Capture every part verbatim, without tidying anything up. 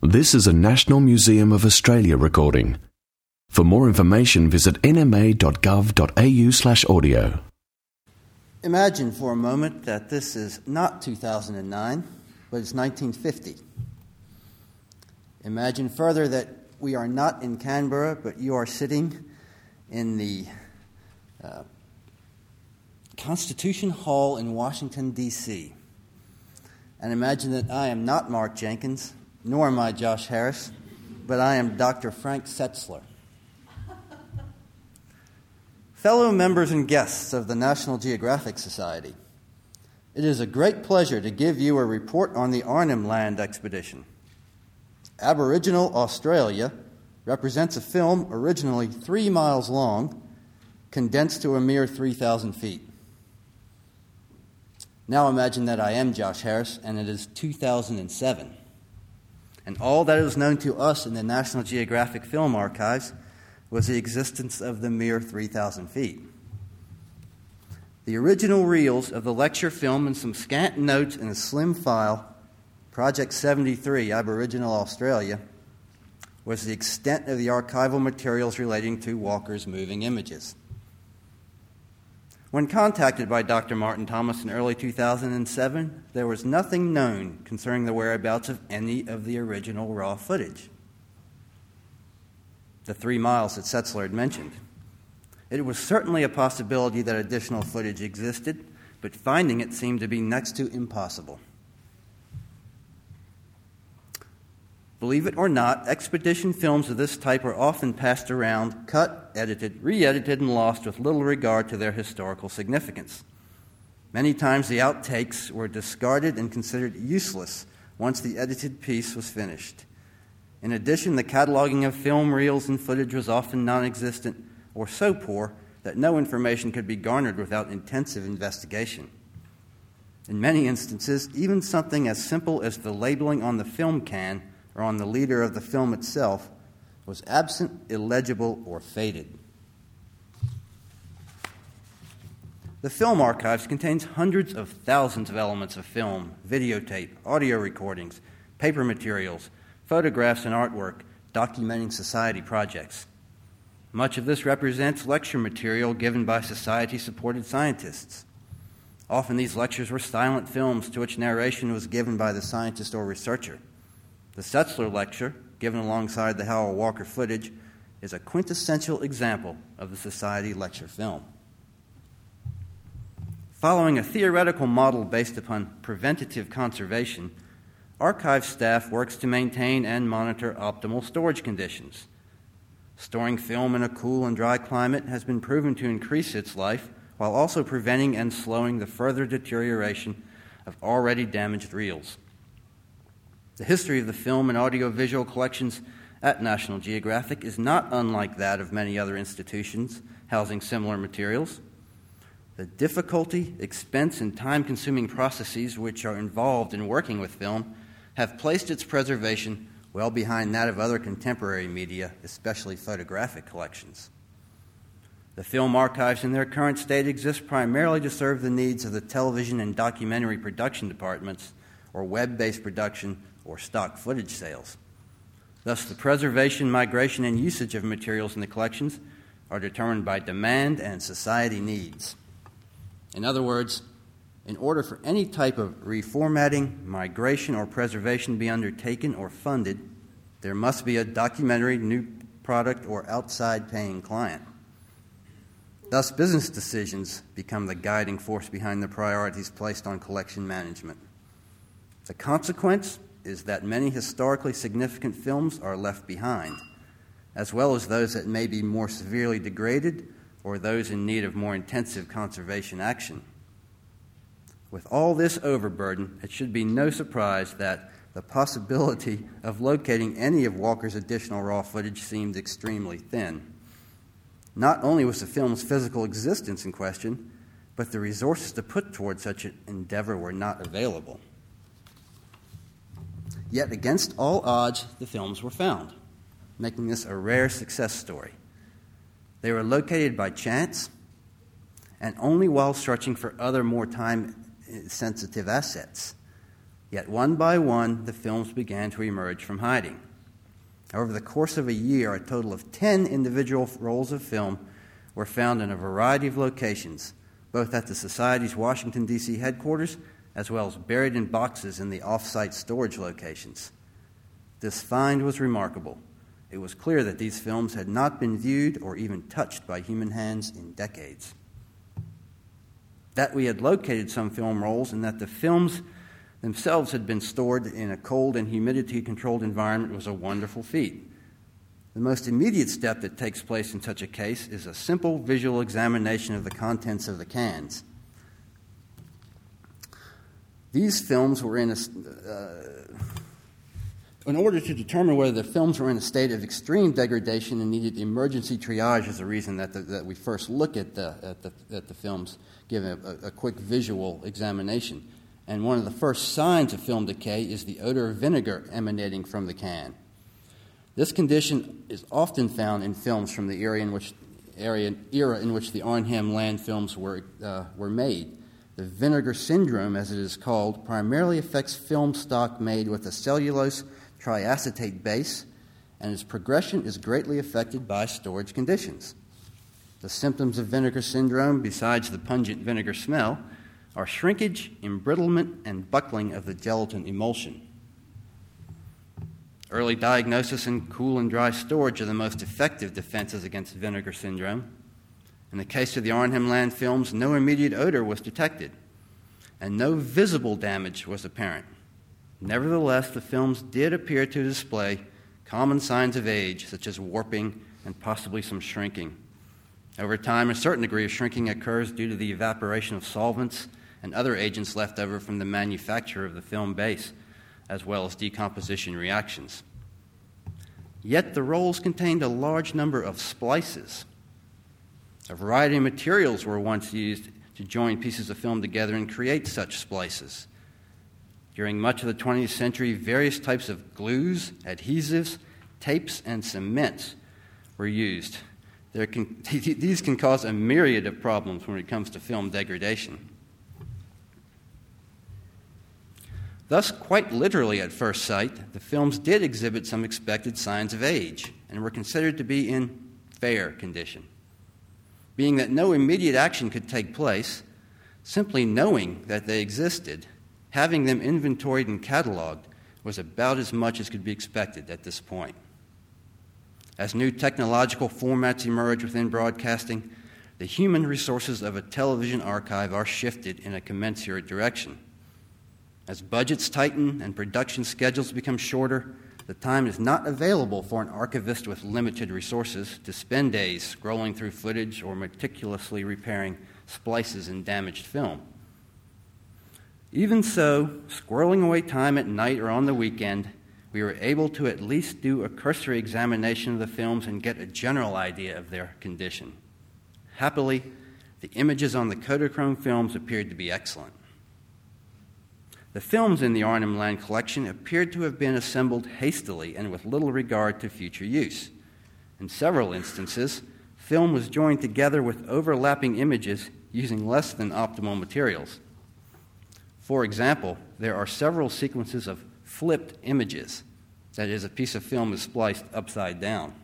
This is a National Museum of Australia recording. For more information, visit n m a dot gov dot a u slash audio. Imagine for a moment that this is not two thousand nine, but it's nineteen fifty. Imagine further that we are not in Canberra, but you are sitting in the uh, Constitution Hall in Washington, D C And imagine that I am not Mark Jenkins, nor am I Josh Harris, but I am Doctor Frank Setzler. Fellow members and guests of the National Geographic Society, it is a great pleasure to give you a report on the Arnhem Land expedition. Aboriginal Australia represents a film originally three miles long, condensed to a mere three thousand feet. Now imagine that I am Josh Harris, and it is two thousand seven. And all that is known to us in the National Geographic Film Archives was the existence of the mere three thousand feet. The original reels of the lecture film and some scant notes in a slim file, Project seventy-three, Aboriginal Australia, was the extent of the archival materials relating to Walker's moving images. When contacted by Doctor Martin Thomas in early two thousand seven, there was nothing known concerning the whereabouts of any of the original raw footage. The three miles that Setzler had mentioned. It was certainly a possibility that additional footage existed, but finding it seemed to be next to impossible. Believe it or not, expedition films of this type are often passed around, cut, edited, re-edited, and lost with little regard to their historical significance. Many times the outtakes were discarded and considered useless once the edited piece was finished. In addition, the cataloging of film reels and footage was often non-existent or so poor that no information could be garnered without intensive investigation. In many instances, even something as simple as the labeling on the film can or on the leader of the film itself was absent, illegible, or faded. The Film Archives contains hundreds of thousands of elements of film, videotape, audio recordings, paper materials, photographs, and artwork documenting society projects. Much of this represents lecture material given by society-supported scientists. Often these lectures were silent films to which narration was given by the scientist or researcher. The Setzler lecture, given alongside the Howell Walker footage, is a quintessential example of the society lecture film. Following a theoretical model based upon preventative conservation, archive staff works to maintain and monitor optimal storage conditions. Storing film in a cool and dry climate has been proven to increase its life while also preventing and slowing the further deterioration of already damaged reels. The history of the film and audiovisual collections at National Geographic is not unlike that of many other institutions housing similar materials. The difficulty, expense, and time-consuming processes which are involved in working with film have placed its preservation well behind that of other contemporary media, especially photographic collections. The film archives in their current state exist primarily to serve the needs of the television and documentary production departments or web-based production or stock footage sales. Thus, the preservation, migration, and usage of materials in the collections are determined by demand and society needs. In other words, in order for any type of reformatting, migration, or preservation be undertaken or funded, there must be a documentary, new product, or outside-paying client. Thus, business decisions become the guiding force behind the priorities placed on collection management. The consequence is that many historically significant films are left behind, as well as those that may be more severely degraded or those in need of more intensive conservation action. With all this overburden, it should be no surprise that the possibility of locating any of Walker's additional raw footage seemed extremely thin. Not only was the film's physical existence in question, but the resources to put toward such an endeavor were not available. Yet, against all odds, the films were found, making this a rare success story. They were located by chance, and only while searching for other more time-sensitive assets. Yet one by one, the films began to emerge from hiding. Over the course of a year, a total of ten individual rolls of film were found in a variety of locations, both at the Society's Washington, D C headquarters, as well as buried in boxes in the off-site storage locations. This find was remarkable. It was clear that these films had not been viewed or even touched by human hands in decades. That we had located some film rolls and that the films themselves had been stored in a cold and humidity-controlled environment was a wonderful feat. The most immediate step that takes place in such a case is a simple visual examination of the contents of the cans. These films were in a... Uh, in order to determine whether the films were in a state of extreme degradation and needed emergency triage is the reason that, the, that we first look at the, at the, at the films, give a, a, a quick visual examination. And one of the first signs of film decay is the odor of vinegar emanating from the can. This condition is often found in films from the era in which, area, era in which the Arnhem Land films were, uh, were made. The vinegar syndrome, as it is called, primarily affects film stock made with a cellulose triacetate base, and its progression is greatly affected by storage conditions. The symptoms of vinegar syndrome, besides the pungent vinegar smell, are shrinkage, embrittlement, and buckling of the gelatin emulsion. Early diagnosis and cool and dry storage are the most effective defenses against vinegar syndrome. In the case of the Arnhem Land films, no immediate odor was detected, and no visible damage was apparent. Nevertheless, the films did appear to display common signs of age, such as warping and possibly some shrinking. Over time, a certain degree of shrinking occurs due to the evaporation of solvents and other agents left over from the manufacture of the film base, as well as decomposition reactions. Yet the rolls contained a large number of splices. A variety of materials were once used to join pieces of film together and create such splices. During much of the twentieth century, various types of glues, adhesives, tapes, and cements were used. There can, these can cause a myriad of problems when it comes to film degradation. Thus, quite literally at first sight, the films did exhibit some expected signs of age and were considered to be in fair condition. Being that no immediate action could take place, simply knowing that they existed, having them inventoried and cataloged, was about as much as could be expected at this point. As new technological formats emerge within broadcasting, the human resources of a television archive are shifted in a commensurate direction. As budgets tighten and production schedules become shorter, the time is not available for an archivist with limited resources to spend days scrolling through footage or meticulously repairing splices in damaged film. Even so, squirreling away time at night or on the weekend, we were able to at least do a cursory examination of the films and get a general idea of their condition. Happily, the images on the Kodachrome films appeared to be excellent. The films in the Arnhem Land collection appeared to have been assembled hastily and with little regard to future use. In several instances, film was joined together with overlapping images using less than optimal materials. For example, there are several sequences of flipped images, that is, a piece of film is spliced upside down.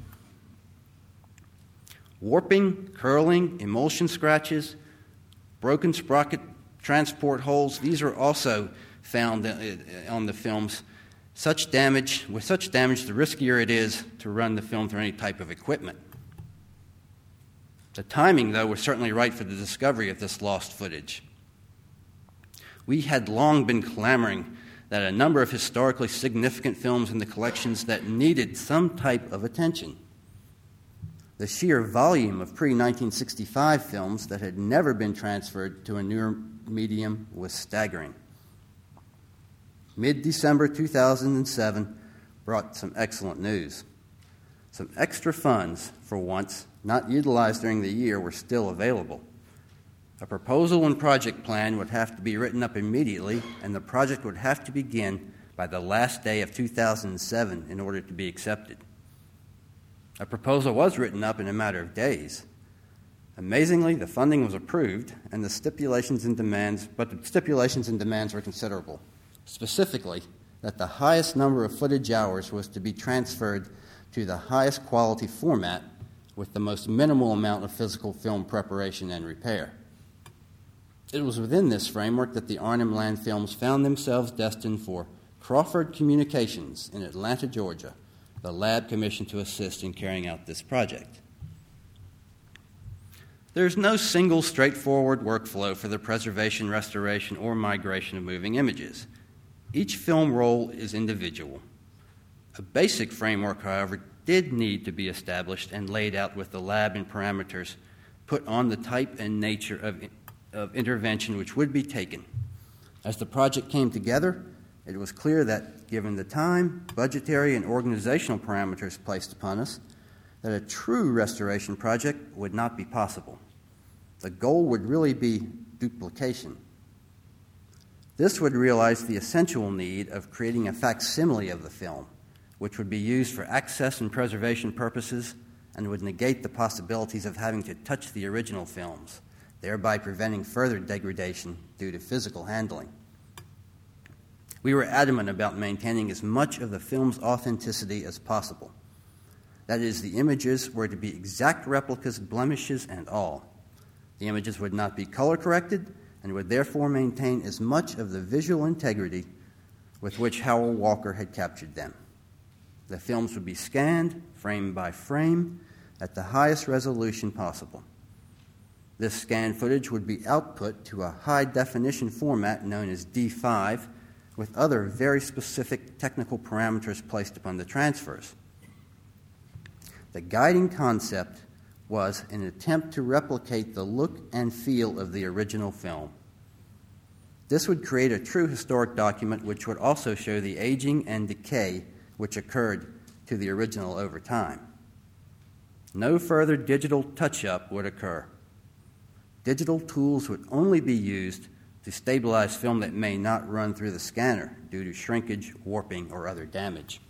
Warping, curling, emulsion scratches, broken sprocket transport holes, these are also found on the films. Such damage, with such damage, the riskier it is to run the film through any type of equipment. The timing, though, was certainly right for the discovery of this lost footage. We had long been clamoring that a number of historically significant films in the collections that needed some type of attention. The sheer volume of pre-nineteen sixty-five films that had never been transferred to a newer medium was staggering. Mid-December two thousand seven brought some excellent news. Some extra funds, for once, not utilized during the year, were still available. A proposal and project plan would have to be written up immediately, and the project would have to begin by the last day of two thousand seven in order to be accepted. A proposal was written up in a matter of days. Amazingly, the funding was approved, and the stipulations and demands, but the stipulations and demands were considerable. specifically that the highest number of footage hours was to be transferred to the highest quality format with the most minimal amount of physical film preparation and repair. It was within this framework that the Arnhem Land films found themselves destined for Crawford Communications in Atlanta, Georgia, the lab commissioned to assist in carrying out this project. There is no single straightforward workflow for the preservation, restoration, or migration of moving images. Each film roll is individual. A basic framework, however, did need to be established and laid out with the lab and parameters put on the type and nature of, of intervention which would be taken. As the project came together, it was clear that, given the time, budgetary, and organizational parameters placed upon us, that a true restoration project would not be possible. The goal would really be duplication. This would realize the essential need of creating a facsimile of the film, which would be used for access and preservation purposes and would negate the possibilities of having to touch the original films, thereby preventing further degradation due to physical handling. We were adamant about maintaining as much of the film's authenticity as possible. That is, the images were to be exact replicas, blemishes, and all. The images would not be color-corrected and would therefore maintain as much of the visual integrity with which Howell Walker had captured them. The films would be scanned, frame by frame, at the highest resolution possible. This scanned footage would be output to a high-definition format known as D five, with other very specific technical parameters placed upon the transfers. The guiding concept was an attempt to replicate the look and feel of the original film. This would create a true historic document which would also show the aging and decay which occurred to the original over time. No further digital touch-up would occur. Digital tools would only be used to stabilize film that may not run through the scanner due to shrinkage, warping, or other damage.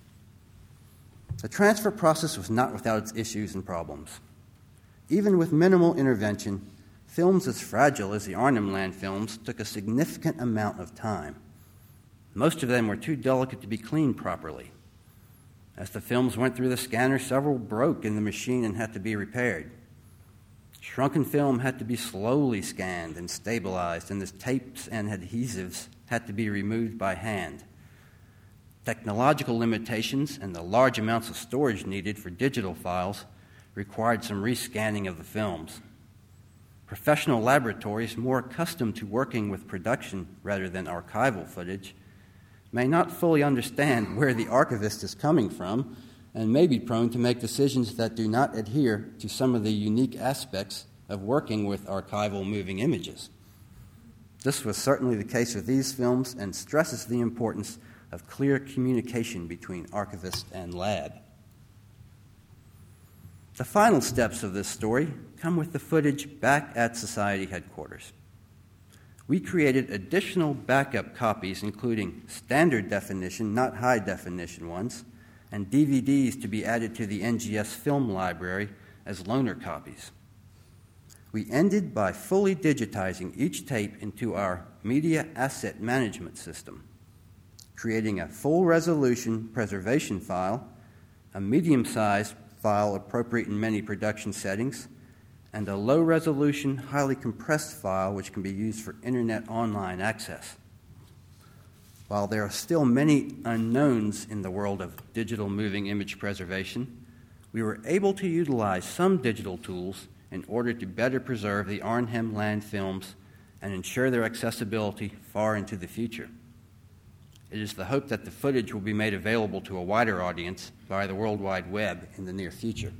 The transfer process was not without its issues and problems. Even with minimal intervention, films as fragile as the Arnhem Land films took a significant amount of time. Most of them were too delicate to be cleaned properly. As the films went through the scanner, several broke in the machine and had to be repaired. Shrunken film had to be slowly scanned and stabilized, and the tapes and adhesives had to be removed by hand. Technological limitations and the large amounts of storage needed for digital files required some rescanning of the films. Professional laboratories more accustomed to working with production rather than archival footage may not fully understand where the archivist is coming from and may be prone to make decisions that do not adhere to some of the unique aspects of working with archival moving images. This was certainly the case with these films and stresses the importance of clear communication between archivist and lab. The final steps of this story come with the footage back at Society headquarters. We created additional backup copies, including standard definition, not high definition ones, and D V Ds to be added to the N G S film library as loaner copies. We ended by fully digitizing each tape into our media asset management system, creating a full-resolution preservation file, a medium-sized file appropriate in many production settings, and a low-resolution, highly compressed file which can be used for internet online access. While there are still many unknowns in the world of digital moving image preservation, we were able to utilize some digital tools in order to better preserve the Arnhem Land films and ensure their accessibility far into the future. It is the hope that the footage will be made available to a wider audience via the World Wide Web in the near future.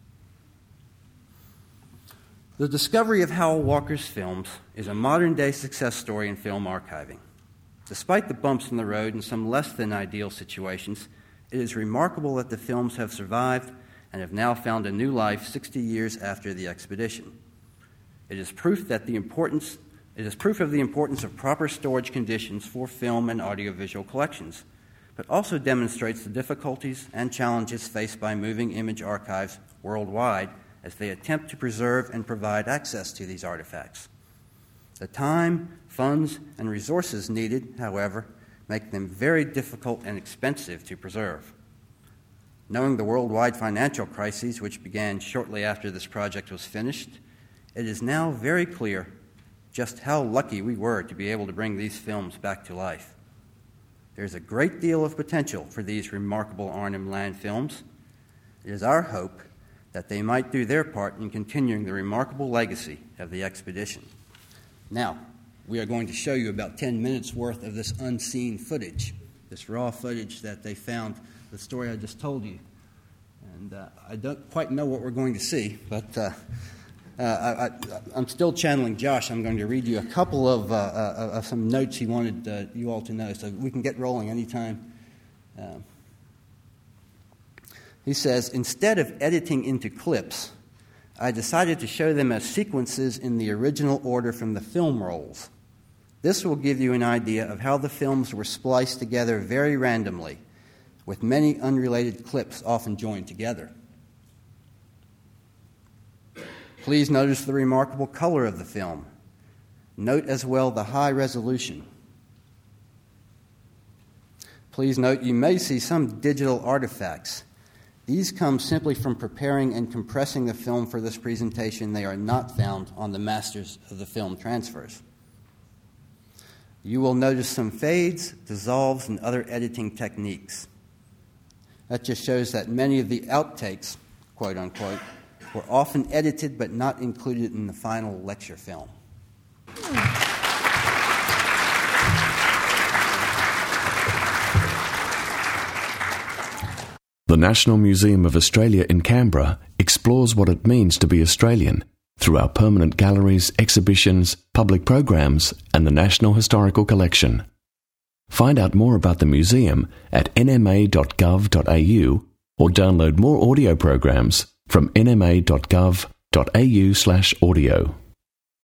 The discovery of Howell Walker's films is a modern-day success story in film archiving. Despite the bumps in the road and some less than ideal situations, it is remarkable that the films have survived and have now found a new life sixty years after the expedition. It is proof that the importance It is proof of the importance of proper storage conditions for film and audiovisual collections, but also demonstrates the difficulties and challenges faced by moving image archives worldwide as they attempt to preserve and provide access to these artifacts. The time, funds, and resources needed, however, make them very difficult and expensive to preserve. Knowing the worldwide financial crises which began shortly after this project was finished, it is now very clear just how lucky we were to be able to bring these films back to life. There's a great deal of potential for these remarkable Arnhem Land films. It is our hope that they might do their part in continuing the remarkable legacy of the expedition. Now, we are going to show you about ten minutes worth of this unseen footage, this raw footage that they found, the story I just told you. And uh, I don't quite know what we're going to see, but uh, uh, I, I, I'm still channeling Josh. I'm going to read you a couple of, uh, uh, of some notes he wanted uh, you all to know, so we can get rolling anytime. Uh, he says, instead of editing into clips, I decided to show them as sequences in the original order from the film rolls. This will give you an idea of how the films were spliced together very randomly, with many unrelated clips often joined together. Please notice the remarkable color of the film. Note as well the high resolution. Please note you may see some digital artifacts. These come simply from preparing and compressing the film for this presentation. They are not found on the masters of the film transfers. You will notice some fades, dissolves, and other editing techniques. That just shows that many of the outtakes, quote unquote, were often edited but not included in the final lecture film. The National Museum of Australia in Canberra explores what it means to be Australian through our permanent galleries, exhibitions, public programs, and the National Historical Collection. Find out more about the museum at n m a dot gov dot a u or download more audio programs from n m a dot gov dot a u slash audio.